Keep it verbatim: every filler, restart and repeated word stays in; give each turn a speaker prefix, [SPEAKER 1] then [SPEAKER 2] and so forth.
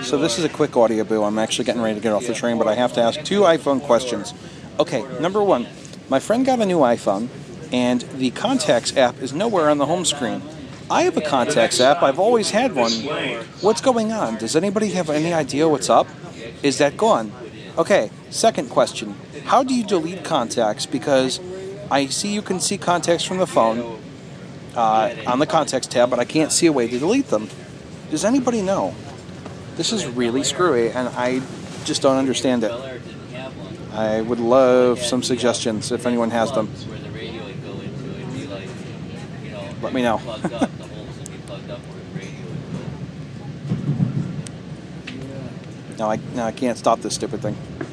[SPEAKER 1] So this is a quick audio boo. I'm actually getting ready to get off the train, but I have to ask two iPhone questions. Okay, number one, my friend got a new iPhone, and the Contacts app is nowhere on the home screen. I have a Contacts app. I've always had one. What's going on? Does anybody have any idea what's up? Is that gone? Okay, second question. How do you delete contacts? Because I see you can see contacts from the phone uh, on the Contacts tab, but I can't see a way to delete them. Does anybody know? This is really screwy, and I just don't understand it. I would love some suggestions if anyone has them. Let me know. No, I, no, I can't stop this stupid thing.